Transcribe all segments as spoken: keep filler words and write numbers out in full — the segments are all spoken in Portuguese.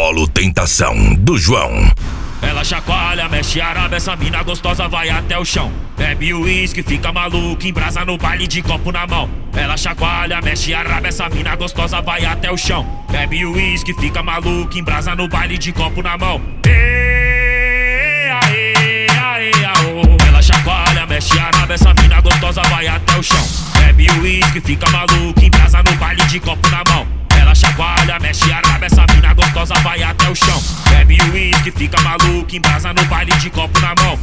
Solo Tentação do João. Ela chacoalha, mexe araba, essa mina gostosa vai até o chão. Bebe o uísque, fica maluca, embrasa no baile de copo na mão. Ela chacoalha, mexe araba, essa mina gostosa vai até o chão. Bebe o uísque, fica maluca, embrasa no baile de copo na mão. Ê, aê, aê, aô. Ela chacoalha, mexe araba, essa mina gostosa vai até o chão. Bebe o uísque, fica maluca, embrasa no baile de copo na mão. Ela chacoalha, mexe araba, essa mina gostosa vai até o chão. Bebe o uísque, fica maluca, embrasa no baile de copo na mão.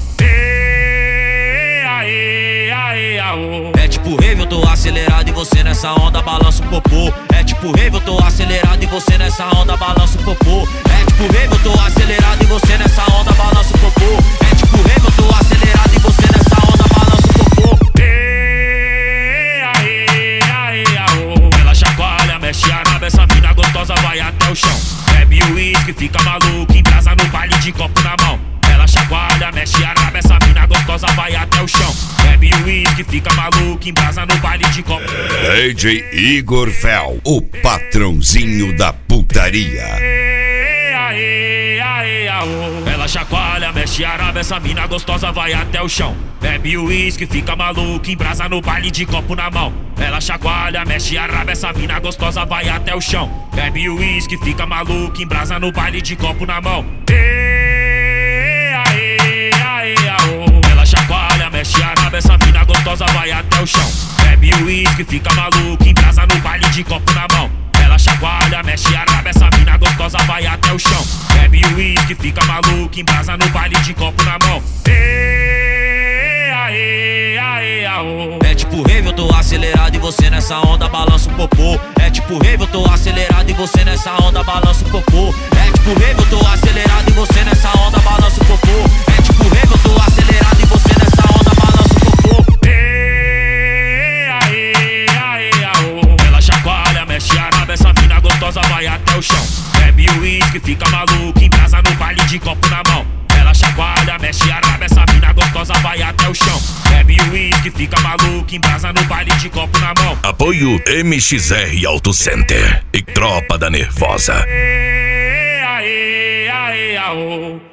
Ê, aê, aê, aô. É tipo rave, eu tô acelerado e você nessa onda balança o popô. É tipo rave, eu tô acelerado e você nessa onda balança o popô. É tipo rave, eu tô acelerado e você nessa onda balança o popô. É tipo rave, eu tô acelerado e você nessa onda balança o popô. Ê, aê, aê, aô. Ela chacoalha, mexe araba, essa mina gostosa vai até o chão. Bebe o uísque, fica maluca, embrasa no baile de copo na mão. Ela chacoalha, mexe araba, essa mina gostosa vai até o chão. Bebe o uísque, fica maluca, embrasa no baile de copo. D J Igor Fel, o patrãozinho da putaria. Aê, aê, aê, aô. Ela chacoalha, mexe araba, essa mina gostosa vai até o chão. Bebe o uísque, fica maluca, embrasa no baile de copo na mão. Ela chacoalha, mexe araba, essa mina gostosa vai até o chão. Bebe o uísque, fica maluca, embrasa no baile de copo na mão. Ê, aê, aê, aô. Ela chacoalha, mexe araba, essa mina gostosa vai até o chão. Bebe o uísque, fica maluca, embrasa no baile de copo na mão. Ela chacoalha, mexe araba, essa mina gostosa vai até o chão. Bebe o uísque, fica maluca, embrasa no baile de copo na mão. Ê, aê, aê, aô. É tipo rave, eu tô acelerado e você nessa onda balança o popô. É tipo rave, eu tô acelerado e você nessa onda balança o popô. É tipo rave, eu tô acelerado e você nessa onda balança o popô. É tipo rave, eu tô acelerado e você nessa onda balança o popô. Ê, aê, aê, aô. Ela chacoalha, mexe araba, essa mina gostosa vai até o chão. Bebe o uísque, fica maluca, embrasa no baile de copo na mão. Ela chacoalha, mexe araba, essa mina gostosa vai até o chão. Bebe o uísque, fica maluca, embrasa no baile de copo na mão. Apoio M X R Auto Center e Tropa da Nervosa. Aê, aê, aê, aô.